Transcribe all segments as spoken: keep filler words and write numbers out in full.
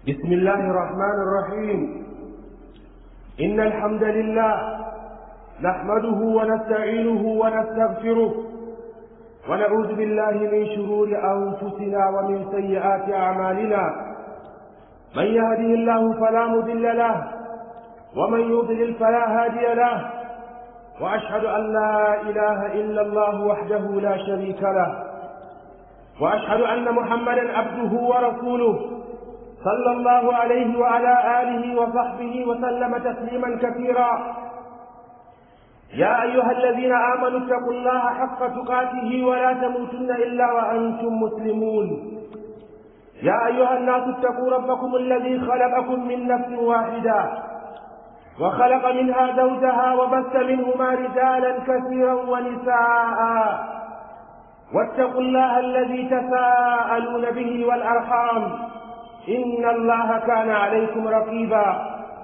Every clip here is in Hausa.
بسم الله الرحمن الرحيم. إن الحمد لله نحمده ونستعينه ونستغفره ونعوذ بالله من شرور أنفسنا ومن سيئات أعمالنا. من يهده الله فلا مضل له ومن يضلل فلا هادي له، وأشهد أن لا إله إلا الله وحده لا شريك له، وأشهد أن محمدا عبده ورسوله صلى الله عليه وعلى آله وصحبه وسلم تسليما كثيرا. يا أيها الذين آمنوا اتقوا الله حق تقاته ولا تموتن إلا وأنتم مسلمون. يا أيها الناس اتقوا ربكم الذي خلقكم من نفس واحدة وخلق منها زوجها وبث منهما رجالا كثيرا ونساء، واتقوا الله الذي تساءلون به والأرحام إن الله كان عليكم رقيبا.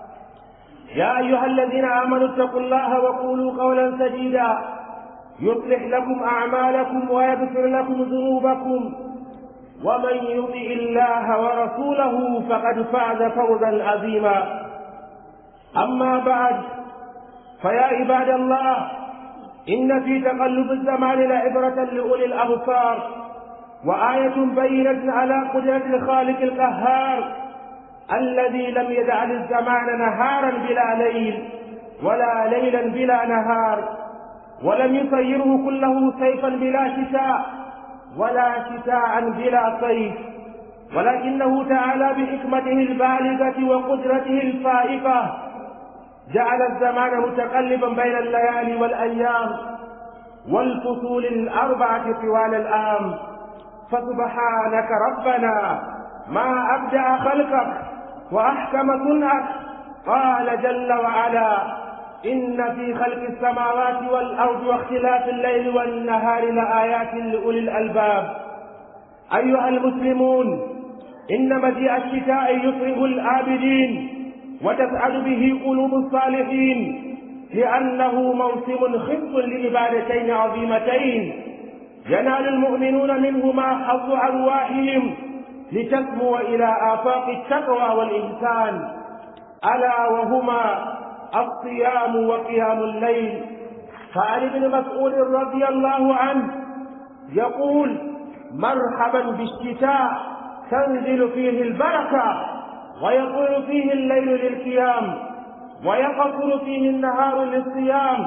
يا أيها الذين آمنوا اتقوا الله وقولوا قولا سديدا يصلح لكم أعمالكم ويغفر لكم ذنوبكم، ومن يطع الله ورسوله فقد فاز فوزا عظيما. أما بعد، فيا عباد الله، إن في تقلب الزمان لعبرة لأولي الأبصار، وآية بينة على قدرة الخالق القهار الذي لم يجعل الزمان نهارا بلا ليل ولا ليلا بلا نهار، ولم يسيره كله صيفا بلا شتاء ولا شتاء بلا صيف، ولكنه تعالى بحكمته البالغة وقدرته الفائقة جعل الزمان متقلبا بين الليالي والأيام والفصول الأربعة طوال العام. فسبحانك ربنا ما أبدع خلقك وأحكم صنعك. قال جل وعلا: إن في خلق السماوات والأرض واختلاف الليل والنهار لآيات لأولي الألباب. أيها المسلمون، إن مجيء الشتاء يفرح العابدين وتسعد به قلوب الصالحين، لأنه موسم خص لعبادتين عظيمتين ينال المؤمنون منهما حظ أرواحهم لتسمو إلى آفاق التقوى والإحسان، ألا وهما الصيام وقيام الليل. فعن ابن مسعود رضي الله عنه يقول: مرحبا بالشتاء تنزل فيه البركة ويطول فيه الليل للقيام ويقصر فيه النهار للصيام.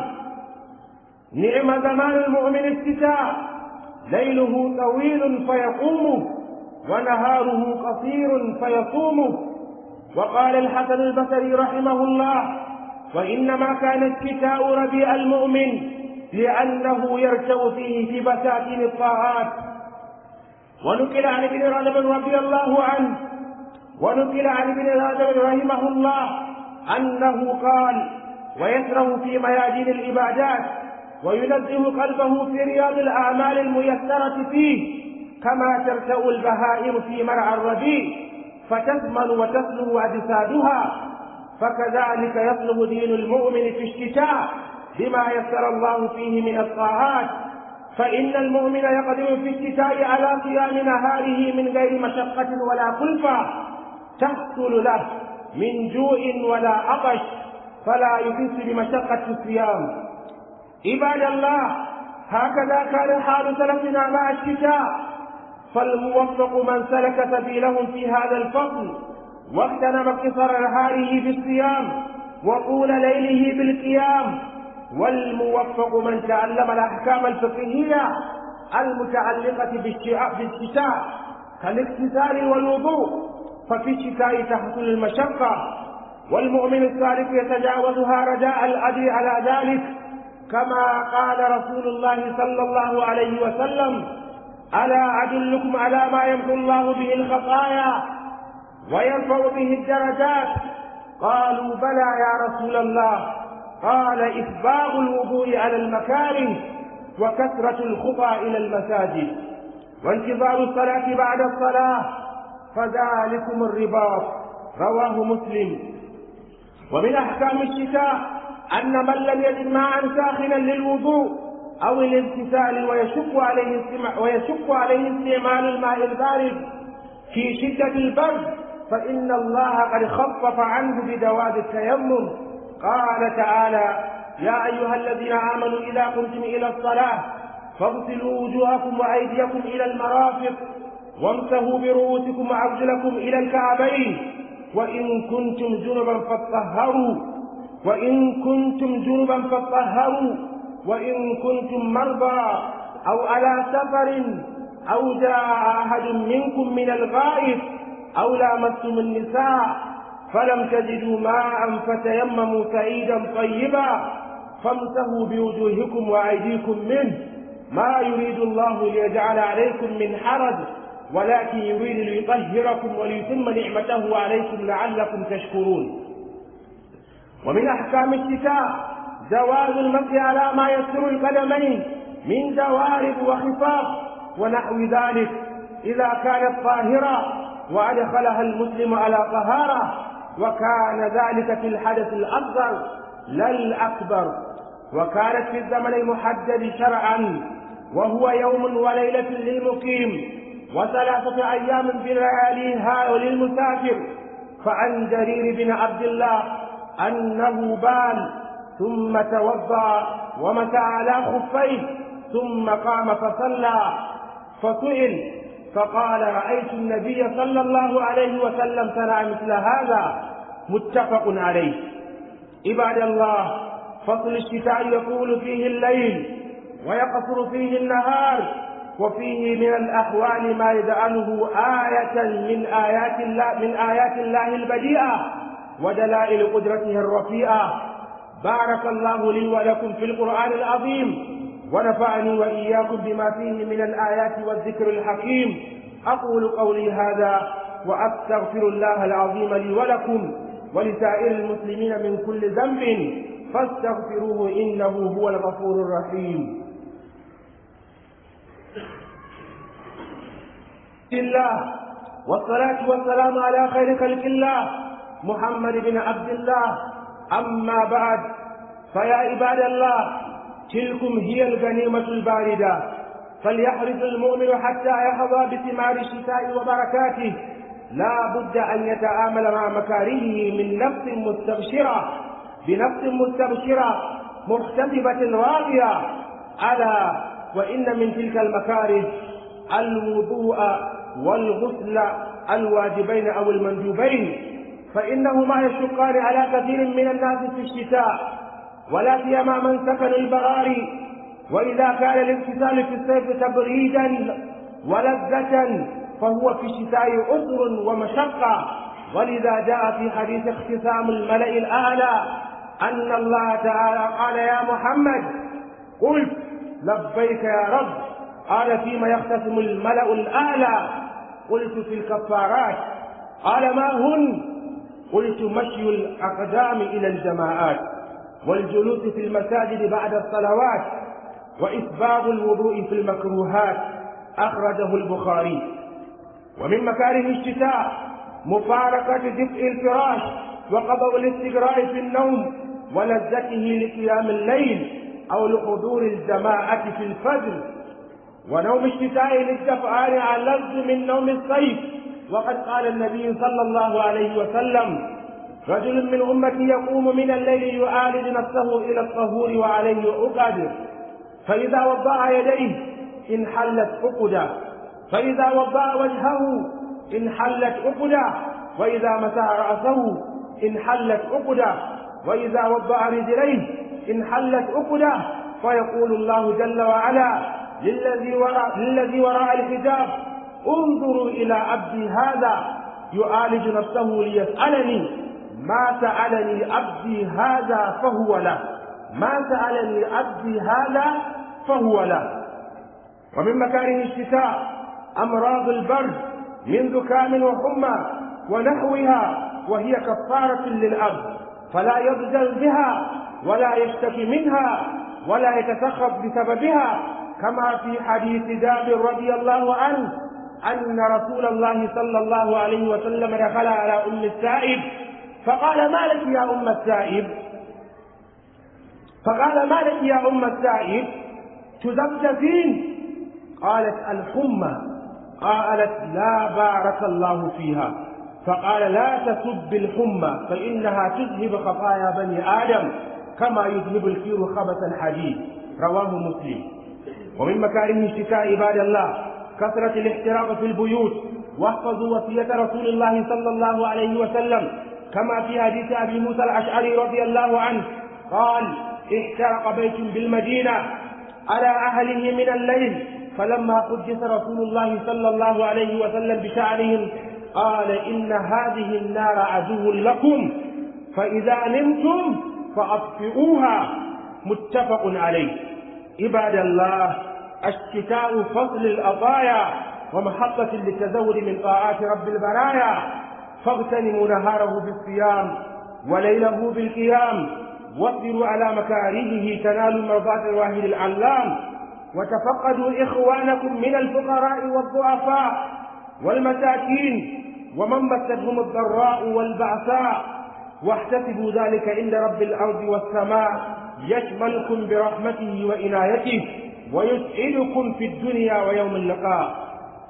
نعم زمان المؤمن الشتاء، ليله طويل فيقوم ونهاره قصير فيصوم. وقال الحسن البصري رحمه الله: وإنما كان الشتاء ربيع المؤمن لأنه يرتو فيه في بساتين الطاعات. ونقل عن ابن رجب رضي الله عنه ونقل عن ابن رجب رحمه الله أنه قال: ويسره في ميادين العبادات وينزه قلبه في رياض الأعمال الميسرة فيه، كما ترتوي البهائم في مرعى الربيع فتثمن وتسلو أجسادها، فكذلك يطلب دين المؤمن في الشتاء بما يسر الله فيه من الطاعات. فإن المؤمن يقدم في الشتاء على صيام نهاره من غير مشقة ولا كلفة تحصل له من جوع ولا عطش، فلا يحس بمشقة الصيام. عباد الله، هكذا كان حال سلفنا مع الشتاء، فالموفق من سلك سبيلهم في هذا الفصل واغتنم قصر نهاره بالصيام وطول ليله بالقيام، والموفق من تعلم الأحكام الفقهية المتعلقة بالشتاء كالاغتسال والوضوء، ففي الشتاء تحصل المشقة، والمؤمن الصالح يتجاوزها رجاء الأجر على ذلك، كما قال رسول الله صلى الله عليه وسلم: ألا أدلكم على ما يمحو الله به الخطايا ويرفع به الدرجات؟ قالوا: بلى يا رسول الله. قال: إسباغ الوضوء على المكاره وكثرة الخطى إلى المساجد وانتظار الصلاة بعد الصلاة، فذلكم الرباط. رواه مسلم. ومن أحكام الشتاء أن من لم يجد ماء ساخنا للوضوء أو الاغتسال ويشق عليه ويشق عليه استعمال الماء البارد في شدة البرد فإن الله قد خفف عنه بدواب التيمم. قال تعالى: يا أيها الذين آمنوا إذا قمتم إلى الصلاة فاغسلوا وجوهكم وأيديكم إلى المرافق وامسحوا برؤوسكم وأرجلكم إلى الكعبين وإن كنتم جنبا فاطهروا وإن كنتم جنبا فاطهروا وإن كنتم مرضى أو على سفر أو جاء أحد منكم من الغائط أو لامستم النساء فلم تجدوا ماء فتيمموا سعيدا طيبا فامسحوا بوجوهكم وأيديكم منه ما يريد الله ليجعل عليكم من حرج ولكن يريد ليطهركم وليتم نعمته عليكم لعلكم تشكرون. ومن أحكام الشتاء جواز المسح على ما يستر القدمين من دوارب وخفاف ونحو ذلك إذا كانت طاهرة وأدخلها المسلم على طهارة، وكان ذلك في الحدث الأصغر لا الأكبر. وكانت في الزمن المحدد شرعا وهو يوم وليلة للمقيم وثلاثة أيام بلياليها للمسافر. فعن جرير بن عبد الله أنه بال ثم توضأ ومسح على خفيه ثم قام فصلى فسئل فقال: رأيت النبي صلى الله عليه وسلم صنع مثل هذا. متفق عليه. عباد الله، فصل الشتاء يطول فيه الليل ويقصر فيه النهار، وفيه من الأحوال ما يجعله آية من آيات الله من آيات الله البديعة ودلائل قدرته الرفيعة. بارك الله لي ولكم في القرآن العظيم ونفعني وإياكم بما فيه من الآيات والذكر الحكيم. أقول قولي هذا وأستغفر الله العظيم لي ولكم ولسائر المسلمين من كل ذنب فاستغفروه إنه هو الغفور الرحيم. الله والصلاة والسلام على خير خلق الله محمد بن عبد الله. أما بعد، فيا عباد الله، تلكم هي الغنيمة الباردة، فليحرص المؤمن حتى يحظى بثمار الشتاء وبركاته. لا بد أن يتعامل مع مكاره من نفس مستبشرة بنفس مستبشرة محتسبة راضية. ألا وإن من تلك المكاره الوضوء والغسل الواجبين أو المندوبين، فإنهما يشقان على كثير من الناس في الشتاء، ولا سيما من سكن البراري. وإذا كان الاغتسال في الصيف تبريدا ولذة فهو في الشتاء عسر ومشقة. ولذا جاء في حديث اختتام الملأ الأعلى أن الله تعالى قال: يا محمد قلت لبيك يا رب. قال: فيما يختتم الملأ الأعلى؟ قلت: في الكفارات. قال: ما هن؟ قلت: مشي الأقدام إلى الجماعات والجلوس في المساجد بعد الصلوات وإسباغ الوضوء في المكروهات. أخرجه البخاري. ومن مكاره الشتاء مفارقة دفء الفراش وقضاء الاستقراء في النوم ولذته لقيام الليل أو لحضور الجماعة في الفجر. ونوم الشتاء للدفعان ألذ من نوم الصيف، وقد قال النبي صلى الله عليه وسلم: رجل من أمتي يقوم من الليل يعالج نفسه إلى الطهور وعليه عقد، فإذا وضع يديه انحلت عقده، فإذا وضع وجهه انحلت عقده، وإذا مسح رأسه انحلت عقده، وإذا وضع رجليه انحلت عقده. فيقول الله جل وعلا للذي وراء, للذي وراء الحجاب: انظروا إلى عبدي هذا يعالج نفسه ليسألني، ما سألني عبدي هذا فهو له، ما سألني عبدي هذا فهو له. ومن مكاره الشتاء أمراض البرد من زكام وحمى ونحوها، وهي كفارة للعبد، فلا يضجر بها ولا يشتكي منها ولا يتسخط بسببها، كما في حديث جابر رضي الله عنه أن رسول الله صلى الله عليه وسلم دخل على أم السائب فقال: ما لك يا أم السائب؟ فقال: ما لك يا أم السائب؟ تزفزفين؟ قالت: الحمى. قالت: لا بارك الله فيها. فقال لا تسب الحمى فإنها تذهب خطايا بني آدم كما يذهب الكير خبث الحديد، رواه مسلم. ومن مكارم الشتاء عباد الله كثرة الاحتراق في البيوت، واحفظوا وصية رسول الله صلى الله عليه وسلم كما في حديث أبي موسى الأشعري رضي الله عنه قال: احترق بيت بالمدينة على أهله من الليل، فلما حدث رسول الله صلى الله عليه وسلم بشأنهم قال: إن هذه النار عدو لكم فإذا نمتم فأطفئوها، متفق عليه. عباد الله، الشتاء فصل العطايا ومحطة للتزود من طاعات رب البرايا، فاغتنموا نهاره بالصيام وليله بالقيام، واصبروا على مكارهه تنالوا مرضاة الواحد العلام، وتفقدوا إخوانكم من الفقراء والضعفاء والمساكين ومن مستهم الضراء والبعثاء، واحتسبوا ذلك عند رب الأرض والسماء، يشملكم برحمته وعنايته ويسعدكم في الدنيا ويوم اللقاء.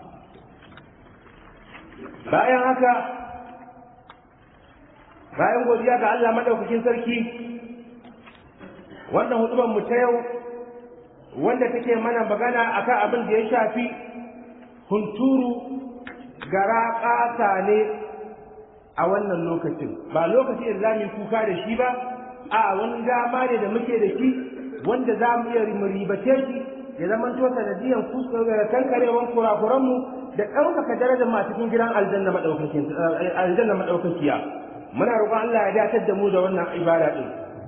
bayan haka bayan godiya ga Allah madaukakin sarki, wannan hudubar mu ta yau wanda take mana magana akan abin da ya shafi hunturu gara ƙasa ne a wannan lokacin, ba lokacin da zamu kuka da shi ba, a wani dama ne da muke da shi wanda za mu iya ribace shi ya zama to sanadiyan kuskure kankarewan kurakuranmu da ɗaukaka darajar ma cikin gidan aljanna madaukakin aljanna madaukakiya. Muna roƙon Allah ya dakatar da mu da wannan ibada din.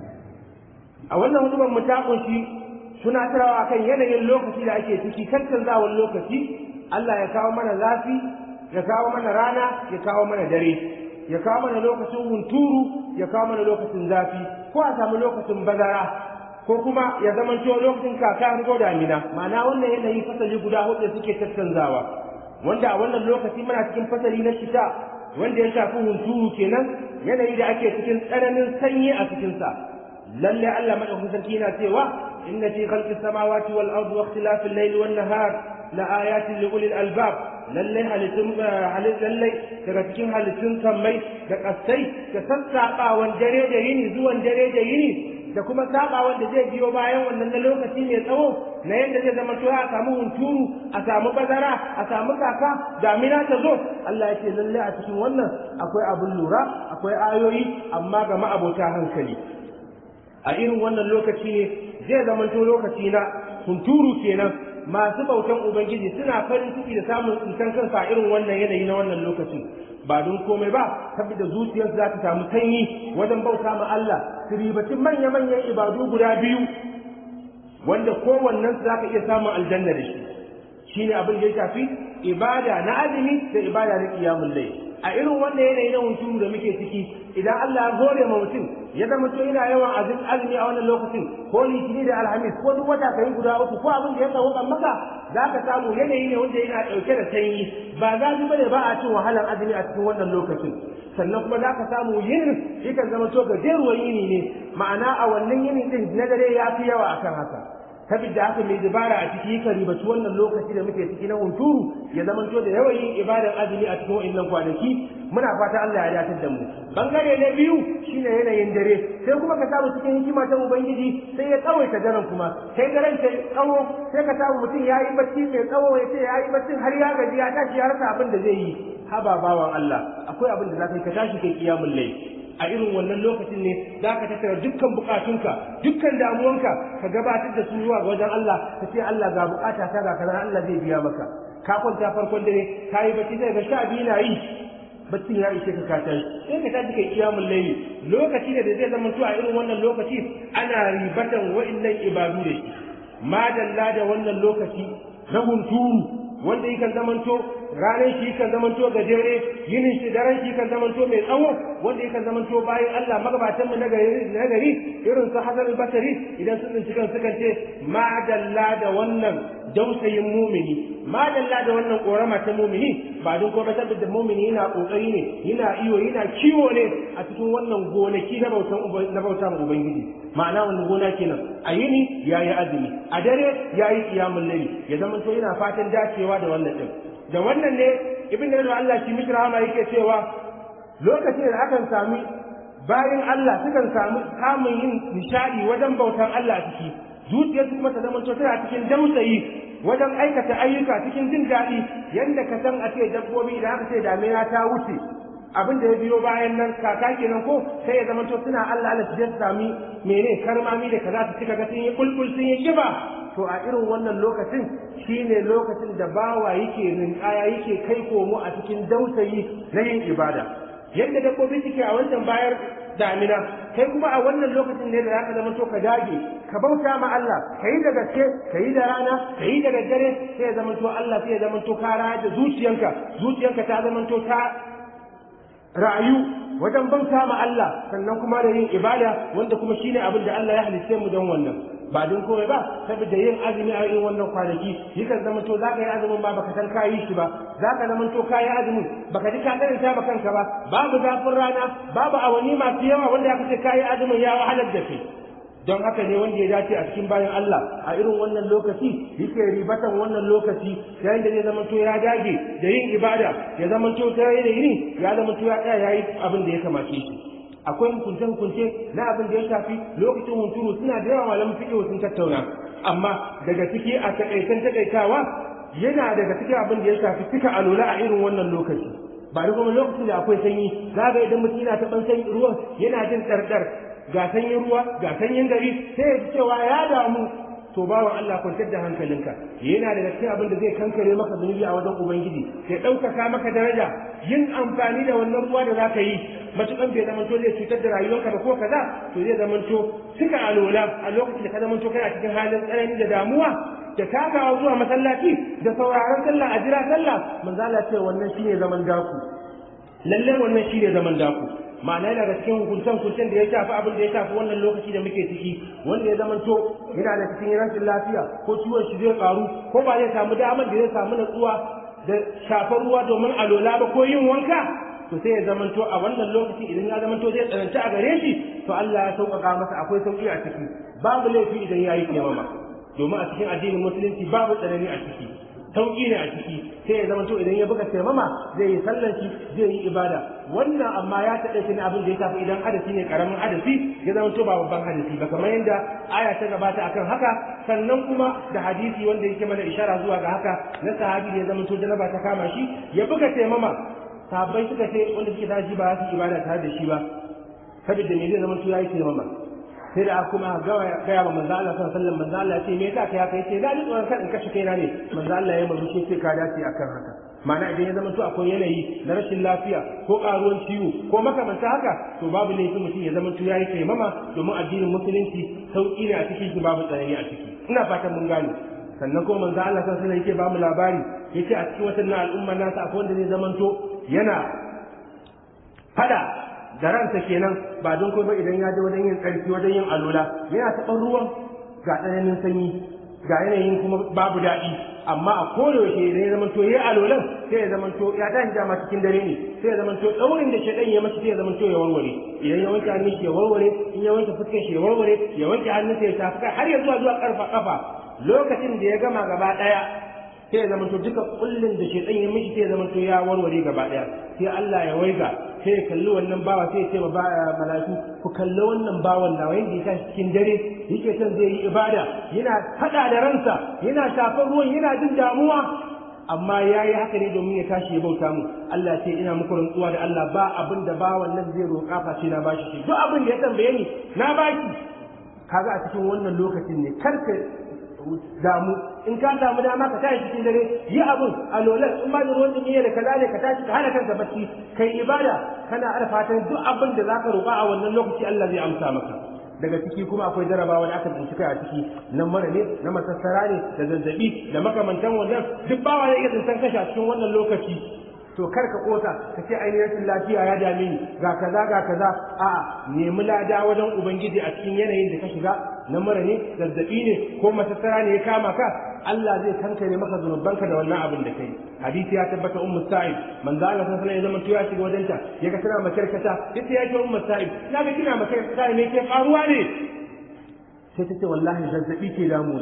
A wannan hudubar mu ta kunshi tunatarwa kan yanayin lokaci da ake ciki, cancanzawar lokaci. Allah ya kawo mana zafi, ya kawo mana rana, ya kawo mana dare, ya kawo mana lokacin hunturu, ya kawo mana lokacin zafi, ko a samu lokacin bazara, ko kuma ya zama cewa lokacin kaka ko damina. Ma'ana wannan yanayi fasali guda hudu suke cancanzawa, wanda a wannan lokaci muna cikin fasali na shita wanda ya shafi hunturu kenan, yanayi da ake cikin tsananin sanyi a cikinsa. Lalle Allah madaukakin sarki yana cewa: inna fi khalqis samawati wal ardi wa ikhtilafil layli wan nahar la ayatin li ulil albab. Lalle halittun lalle daga cikin halittun sammai da kasai da sassaɓawan dare da yini zuwan dare da yini da kuma saɓawan da zai biyo bayan wannan na lokaci mai tsawo na yadda zai zama to a samu hunturu, a samu bazara, a samu kaka, damina ta zo. Allah ya ce lalle a cikin wannan akwai abin lura, akwai ayoyi, amma ga ma'abota hankali. A irin wannan lokaci ne zai zama to lokaci na hunturu kenan. Masu bautan Ubangiji suna farin ciki da samun tsinkan kansa a irin wannan yanayi na wannan lokacin, ba don komai ba saboda zuciyarsu za ta samu sanyi wajen bauta ma Allah, su ribacin manya-manyan ibadu guda biyu wanda kowannen su za ka iya samun aljanna da shi. Shi ne abin da ya shafi ibada na azumi da ibada na qiyamul layl. A irin wannan yanayi na hunturu da muke ciki, idan Allah ya hore ma mutum ya zama to ina yawan azumi a wannan lokacin, ko litini da alhamis ko duk wata kai guda uku ko abin da ya tsawo kan maka, za ka samu yanayi ne wanda yana ɗauke da sanyi, ba za ji bane ba a cin wahalar azumi a cikin wannan lokacin. Sannan kuma za ka samu yinin yakan zama to gajeruwar yini ne, ma'ana a wannan yini din na dare ya fi yawa akan haka. Sabida haka mai dabara a ciki ka ribaci wannan lokaci da muke ciki na hunturu ya zamanto da yawan yin ibadar azumi a cikin wa'annan kwanaki. Muna fata Allah ya datar da mu. Bangare na biyu shine yanayin dare, sai kuma ka samu cikin hikima ta Ubangiji sai ya tsawaita daren kuma, sai daren ta tsawo, sai ka samu mutum ya yi bacci mai tsawo, ya ce ya yi baccin har ya gaji ya tashi ya rasa abin da zai yi. Haba bawan Allah, akwai abin da za ka yi, ka tashi kai qiyamul layl. A irin wannan lokacin ne za ka tattara dukkan bukatunka, dukkan damuwanka, ka gabatar da su zuwa ga wajen Allah, ka ce Allah ga bukata ta ga kaza, Allah zai biya maka. Ka kwanta farkon dare, ka yi bacci sai ga sha biyu na yi, baccin ya ishe ka ka tashi, sai ka tashi kai qiyamul layl. Lokaci ne da zai zama to a irin wannan lokaci ana ribatan wa'annan ibadu da shi. Madalla da wannan lokaci na hunturu wanda yakan zamanto ranar shi kan zamanto gajere, yinin shi daren shi kan zamanto mai tsawo, wanda yakan zamanto bayan Allah magabatan mu na gari irin su Hasan al-Basri idan sun tsinci kan sukan ce madalla da wannan dausayin mumini, madalla da wannan korama ta mumini, ba don kuma saboda mumini yana kokari ne, yana iyo, yana kiwo ne a cikin wannan gonaki na bautan na bautan Ubangiji. Ma'ana wannan gona kenan, a yini yayi azumi, a dare yayi qiyamul layl, ya zamanto yana fatan dacewa da wannan din. Da wannan ne ibn da Allah shi mishi rahama yake cewa lokacin da akan sami bayan Allah sukan samu samun yin nishadi wajen bautan Allah ciki, zuciyarsu kuma ta zama to tana cikin dausayi wajen aikata ayyuka cikin jin daɗi, yadda ka san a ce dabbobi da aka ce damina ta wuce abin da ya biyo bayan nan kaka kenan ko sai ya zama to suna Allah Allah su je su sami mene karmami da kaza su cika ga sun yi kulkul sun yi kiba. To a irin wannan lokacin shine lokacin da bawa yake ninkaya yake kai komo a cikin dausayi na yin ibada, yadda dabbobi suke a wancan bayar damina, kai kuma a wannan lokacin ne da zaka zama to ka dage ka bauta ma Allah, kai da gaske kai da rana kai da daddare, sai ya zama to Allah sai ya zama to ka raya da zuciyanka zuciyanka ta zama to ta rayu wajen bauta ma Allah, sannan kuma da yin ibada wanda kuma shine abin da Allah ya halice mu don wannan, ba don komai ba saboda yin azumi a irin wannan kwanaki yakan zama to zaka yi azumin ba baka san kayi shi ba, zaka zama to kayi azumin baka ji ka karanta ba kanka ba, babu zafin rana babu awani masu yawa wanda ya kace kayi azumin ya wahalar da kai. Don haka ne wanda ya dace a cikin bayan Allah a irin wannan lokaci yake ribatan wannan lokaci yayin da zai zama to ya dage da yin ibada, ya zama to ta yi da yini ya zama to ya tsaya yayi abin da ya kamace shi. Akwai hukunce hukunce na abin da ya shafi lokacin hunturu suna da yawa malamin fiqh sun tattauna, amma daga ciki a takaitan takaitawa yana daga cikin abin da ya shafi cika alola a irin wannan lokaci. Ba da kuma lokacin da akwai sanyi zaga idan mutum yana taɓan sanyi ruwan yana jin ɗarɗar, ga sanyin ruwa ga sanyin gari sai ya ji cewa ya damu, to bawan Allah kwantar da hankalinka, yana daga cikin abin da zai kankare maka zunubi a wajen Ubangiji, ya ɗaukaka maka daraja yin amfani da wannan ruwa da za ka yi matuƙan bai zamanto zai cutar da rayuwarka ba ko kaza, to zai zamanto cika alola a lokacin da ka zamanto kana cikin halin tsanani da damuwa da takawa zuwa masallaci da sauraron sallah a jira sallah, manzo Allah ce wannan shine zaman daku, lalle wannan shine zaman daku. Ma'ana yana da cikin hukuncen hukuncen da ya shafi abin da ya shafi wannan lokaci da muke ciki, wanda ya zamanto yana da cikin rashin lafiya ko ciwon shi zai karu ko ba zai samu damar da zai samu natsuwa da shafar ruwa domin alola ba ko yin wanka, to sai ya zamanto a wannan lokaci idan ya zamanto zai tsananta a gare shi, to Allah ya sauƙaƙa masa, akwai sauƙi a ciki, babu laifi idan ya yi taimama, domin a cikin addinin musulunci babu tsanani a ciki, sauƙi ne a ciki, sai ya zamanto idan ya buga taimama zai yi sallan shi zai yi ibada. Wannan amma ya taɗa shi ne abin da ya shafi idan hadasi ne karamin hadasi ya zamanto ba babban hadasi ba, kamar yadda aya ta gabata akan haka. Sannan kuma da hadisi wanda yake mana ishara zuwa ga haka na sahabi da ya zamanto janaba ta kama shi ya buga taimama, sahabbai suka ce wanda suke tashi ba su ibada tare da shi ba, saboda me zai zamanto ya yi taimama. Sai da kuma gaya wa manzo Allah sallallahu alaihi wasallam, manzo Allah ce me yasa kai haka, yace na ji tsoron kan in kashe kaina ne, manzo Allah ya murmushe ce ka dace akan haka. Ma'ana idan ya zama to akwai yanayi na rashin lafiya ko karuwan ciwo ko makamanta haka, to babu laifin mutum ya zama to yayi taimama, domin addinin musulunci sauki ne a cikin shi, babu tsanani a ciki. Ina fatan mun gane. Sannan kuma manzo Allah sallallahu alaihi wasallam yake ba mu labari, yace a cikin wannan al'umma nasa akwai wanda zai zama to yana fada da ransa kenan, ba don kuma idan ya je wajen yin tsarki wajen yin alola yana taɓar ruwan ga tsananin sanyi ga yanayin kuma babu daɗi, amma a kodayaushe idan ya zamanto ya alolan sai ya zamanto ya tashi dama cikin dare ne, sai ya zamanto ɗaurin da shaɗan ya masa sai ya zamanto ya warware, idan ya wanke hannun shi ya warware, in ya wanke fuskar shi ya warware, ya wanke hannun sa ya shafi kai har ya zuwa zuwa ƙarfa ƙafa. Lokacin da ya gama gaba ɗaya sai ya zamanto duka kullun da shaɗan ya mishi sai ya zamanto ya warware gaba ɗaya, sai Allah ya waiga sai ya kalli wannan bawa sai ya ce ma mala'iku ku kalli wannan bawan nawa yanda ya tashi cikin dare yake son zai yi ibada, yana hada da ransa yana shafar ruwan yana jin damuwa, amma yayi haka ne domin ya tashi ya bauta mu. Allah ce ina muku rantsuwa da Allah ba abin da bawan nan zai roƙa face na bashi shi, duk abin da ya tambaye ni na baki. Kaga a cikin wannan lokacin ne karka damu, in ka samu dama ka tashi cikin dare yi abun alolan, in ba da ruwan dumi da kaza ne ka tashi ka hana kanka bacci kai ibada, kana alfatan duk abin da zaka roƙa a wannan lokaci Allah zai amsa maka. Daga ciki kuma akwai jarabawa da aka tsinci kai a ciki, nan mara ne na masassara ne da zazzabi da makamantan wannan, duk bawa ya iya tsintan kashi a cikin wannan lokaci. To kar ka kosa ka ce ainihin lafiya ya dame ni ga kaza ga kaza, a'a nemi lada wajen Ubangiji a cikin yanayin da ka shiga, na mura ne zazzabi ne ko masassara ne ya kama ka, Allah zai kankare maka zunubanka da wannan abin da kai. Hadisi ya tabbata ummu Sa'id manzo Allah sallallahu alaihi wasallam ya shiga wajenta ya ga tana makarkata, yace ya ce ummu Sa'id na ga kina makarkata ne ke faruwa ne, sai ta ce wallahi zazzabi ke damuna.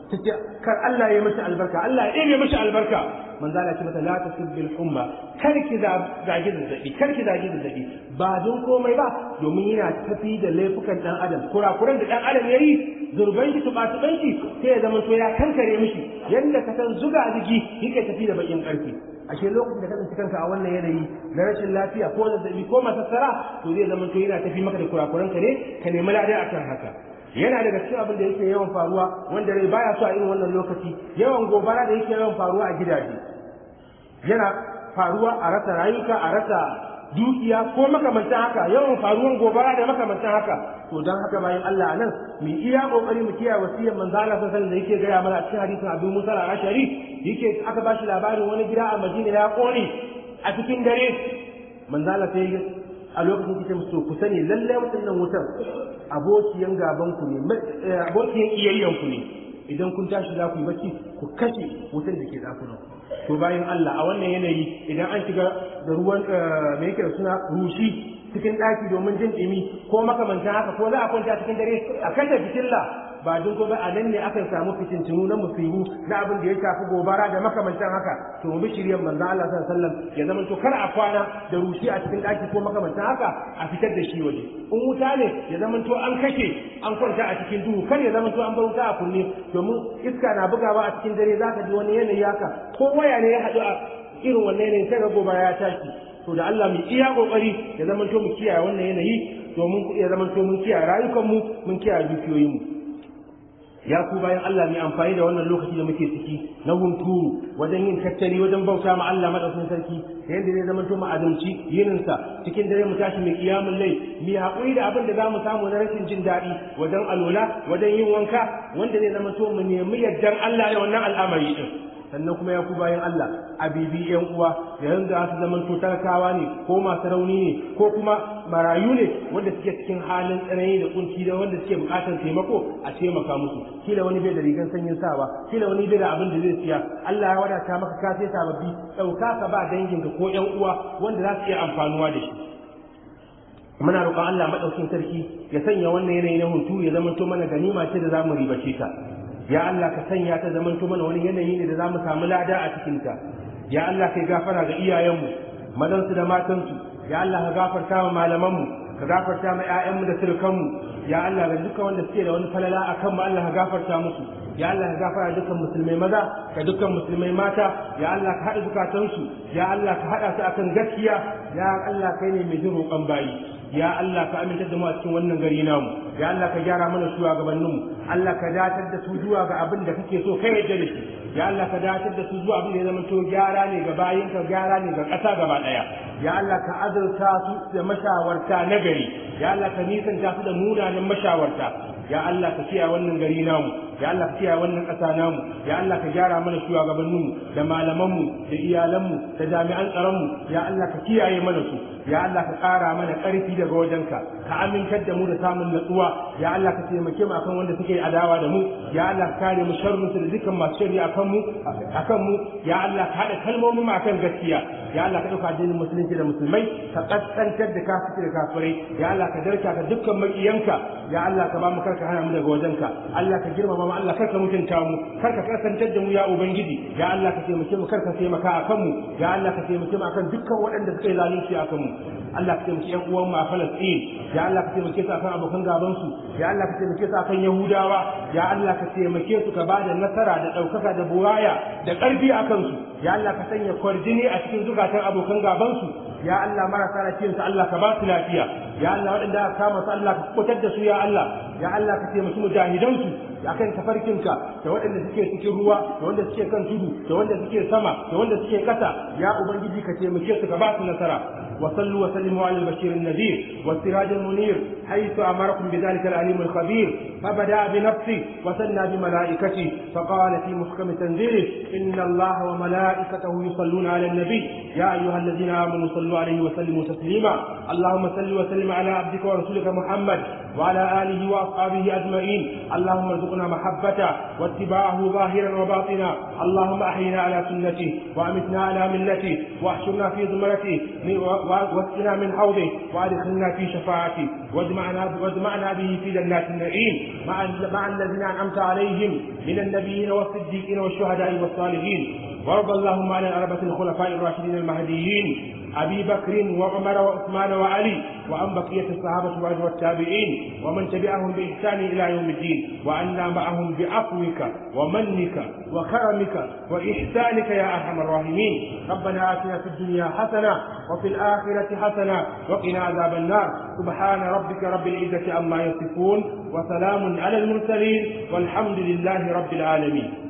tace kar Allah ya mata albarka Allah ya yi mata albarka manzo Allah ya ce mata la tasbil humma karki da zagi zazzabi karki zagi zazzabi ba don komai ba domin yana tafi da laifukan dan adam kurakuran da dan adam yayi zurban shi tuba tuban shi sai ya zama to ya kankare mishi yanda ka san zuga zigi yake tafi da bakin karfi ashe lokacin da ka tsinci kanka a wannan yanayi na rashin lafiya ko zazzabi ko masassara to zai zama to yana tafi maka da kurakuran ka ne ka nemi lada akan haka yana daga cikin abin da yake yawan faruwa wanda rai baya so a irin wannan lokaci yawan gobara da yake yawan faruwa a gidaje yana faruwa a rasa rayuka a rasa dukiya ko makamantan haka yawan faruwan gobara da makamantan haka to dan haka bayan Allah nan mu iya kokari mu kiyaye wasiyar manzo Allah sallallahu alaihi wasallam da yake gaya mana a cikin hadisin Abu Musa al-Ashari yake aka bashi labarin wani gida a Madina ya kone a cikin dare manzo Allah sai a lokacin kike musu ku sani lalle wannan wutar abokiyan gaban ku ne abokiyan iyayyan ku ne idan kun tashi za ku yi bacci ku kashe wutar da ke dakunan to bayan Allah a wannan yanayi idan an shiga da ruwan me yake da suna rushi cikin daki domin jin dimi ko makamantan haka ko za a kwanta cikin dare a kashe fitilla ba dun ko ba a nan ne akan samu fitintunu na musibu na abin da ya shafi gobara da makamantan haka to mu bi shiryan manzo Allah sallallahu alaihi wasallam ya zama to kar a kwana da rushi a cikin daki ko makamantan haka a fitar da shi waje in wuta ne ya zama to an kashe an kwanta a cikin duhu kar ya zama to an bar wuta a kunne domin iska na bugawa a cikin dare zaka ji wani yanayi haka ko waya ne ya haɗu a irin wannan yanayin sai ga gobara ya tashi to da Allah mu iya kokari ya zama to mu kiyaye wannan yanayi domin ya zama to mun kiyaye rayukanmu mun kiyaye dukiyoyinmu ya ku bayan Allah mai amfani da wannan lokaci da muke ciki na hunturu wajen yin tattali wajen bauta ma Allah madaukakin sarki da yadda zai zama to mu azumci yininsa cikin dare mu tashi mai kiyamul lai mu haƙuri da abin da za mu samu na rashin jin daɗi wajen alola wajen yin wanka wanda zai zama to mu nemi yardan Allah da wannan al'amari din sannan kuma ya ku bayan Allah a bibi yan uwa da yanzu za su zama talakawa ne ko masu rauni ne ko kuma marayu ne wanda suke cikin halin tsanani da kunci da wanda suke bukatar taimako a taimaka musu kila wani bai da rigan sanyin sawa kila wani bai da abin da zai siya Allah ya wadata maka ka sai sababbi dauka ka ba danginka ko yan uwa wanda za su iya amfanuwa da shi muna roƙon Allah madaukakin sarki ya sanya wannan yanayi na hunturu ya zama to mana ganima ce da zamu ribace ta ya Allah ka sanya ta zamanto mana wani yanayi ne da za mu samu lada a cikinta ya Allah kai gafara ga iyayenmu mazansu da matansu ya Allah ka gafarta wa malamanmu ka gafarta ma ƴaƴanmu da surukanmu ya Allah ga duka wanda suke da wani falala a kanmu Allah ka gafarta musu ya Allah ka gafara dukkan musulmai maza ka dukkan musulmai mata ya Allah ka haɗa zukatansu ya Allah ka haɗa su akan gaskiya ya Allah kai ne mai jin roƙon bayi ya Allah ka amintar da mu a cikin wannan gari namu ya Allah ka gyara mana shugabanninmu Allah ka datar da su zuwa ga abin da kake so kai yadda da shi ya Allah ka datar da su zuwa abin da ya zama to gyara ne ga bayin ka gyara ne ga ƙasa gaba ɗaya ya Allah ka azurta su da mashawarta na gari ya Allah ka nisanta su da munanan mashawarta ya Allah ka kiyaye wannan gari namu ya Allah ka kiyaye wannan ƙasa namu ya Allah ka gyara mana shugabanninmu da malamanmu da iyalanmu da jami'an tsaronmu ya Allah ka kiyaye mana su ya Allah ka ƙara mana ƙarfi daga wajenka ka amintar da mu da samun natsuwa ya Allah ka taimake mu akan wanda suke adawa da mu ya Allah ka kare mu sharrin su da dukkan masu shari akan mu akan mu ya Allah ka haɗa kalmomin mu akan gaskiya ya Allah ka ɗauka addinin musulunci da musulmai ka ƙasƙantar da kafiri da kafirai ya Allah ka darka ka dukkan maƙiyanka ya Allah ka ba mu karka hana mu daga wajenka Allah ka girmama mu Allah karka mutunta mu karka kasantar da mu ya ubangiji ya Allah ka taimake mu karka taimaka akan mu ya Allah ka taimake mu akan dukkan waɗanda suka yi zalunci akan mu Allah ka taimake ƴan uwan mu a Falastin ya Allah ka taimake su akan abokan gaban su ya Allah ka taimake su akan Yahudawa ya Allah ka taimake su ka bada nasara da ɗaukaka da buraya da ƙarfi akan su ya Allah ka sanya kwarjini a cikin zukatan abokan gaban su ya Allah marasa lafiyar su Allah ka ba su lafiya ya Allah waɗanda aka kama su Allah ka kubutar da su ya Allah ya Allah ka taimaki mujahidan su akan tafarkinka da waɗanda suke cikin ruwa da wanda suke kan tudu da wanda suke sama da wanda suke ƙasa ya ubangiji ka taimake su ka ba su nasara وصلوا وسلموا على البشير النذير والسراج المنير حيث أمركم بذلك العليم الخبير فبدأ بنفسه وثنى بملائكته فقال في محكم تنزيله إن الله وملائكته يصلون على النبي يا أيها الذين آمنوا صلوا عليه وسلموا تسليما اللهم صل وسلم على عبدك ورسولك محمد وعلى آله وأصحابه أجمعين اللهم ارزقنا وارزقنا محبته واتباعه ظاهرا وباطنا. اللهم أحينا على سنته وأمتنا على ملته واحشرنا في زمرته واسقنا من حوضه وأدخلنا في شفاعته واجمعنا واجمعنا به في جنات النعيم مع مع الذين أنعمت عليهم من النبيين والصديقين والشهداء والصالحين. وارض اللهم عن الأربعة الخلفاء الراشدين المهديين أبي بكر وعمر وعثمان وعلي وعن بقية الصحابة والتابعين ومن تبعهم بإحسان إلى يوم الدين، وعنا معهم بعفوك ومنك وكرمك وإحسانك يا أرحم الراحمين. ربنا آتنا في الدنيا حسنة وفي الآخرة حسنة وقنا عذاب النار. سبحان ربك رب العزة عما يصفون وسلام على المرسلين والحمد لله رب العالمين.